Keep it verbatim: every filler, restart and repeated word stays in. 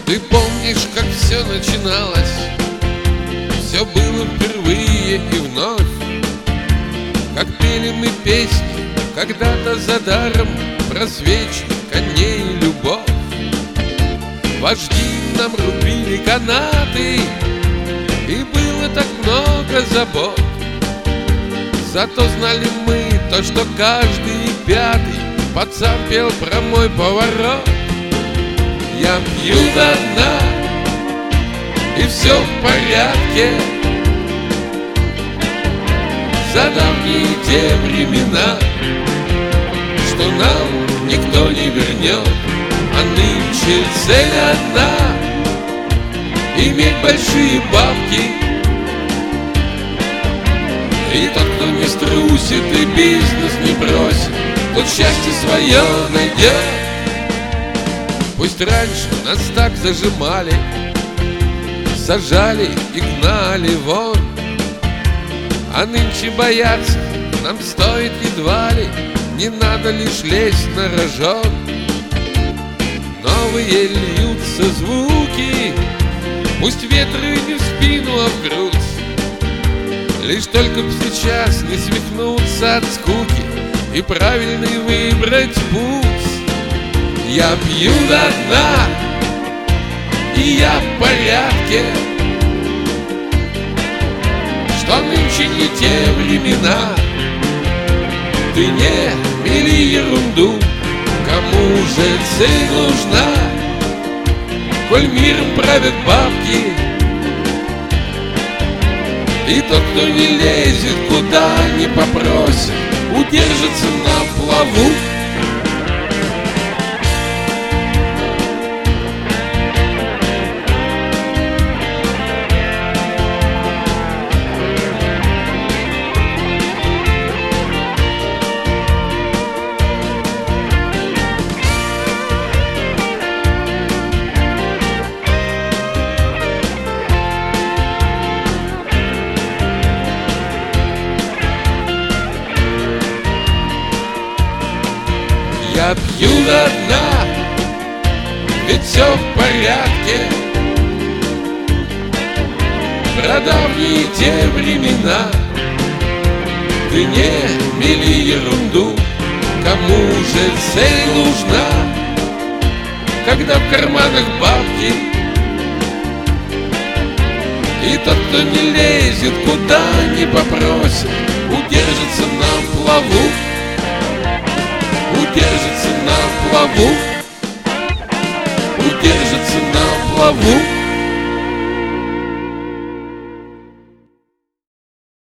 Ты помнишь, как все начиналось? Все было впервые и вновь. Как пели мы песни когда-то за даром про свечи, коней и любовь. Вожди нам рубили канаты, и было так много забот. Зато знали мы то, что каждый пятый пацан пел про мой поворот. Я пью до дна, и все в порядке. За давние те времена, что нам никто не вернет. А нынче цель одна — иметь большие бабки. И тот, кто не струсит и бизнес не бросит, тот счастье свое найдет. Пусть раньше нас так зажимали, сажали и гнали вон, а нынче бояться нам стоит едва ли, не надо лишь лезть на рожон. Новые льются звуки, пусть ветры не в спину, а в грудь. Лишь только б сейчас не свихнуться от скуки и правильный выбрать путь. Я пью до дна, и я в порядке, что нынче не те времена. Ты не мели ерунду, кому же цель нужна, коль миром правят бабки. И тот, кто не лезет, куда не попросит, удержится на плаву. Я пью до дна, ведь все в порядке. Про давние те времена. Ты не мели ерунду, кому же цель нужна, когда в карманах бабки. И тот, кто не лезет, куда не попросит, удержится на плаву. Удержится на плаву, удержится на плаву.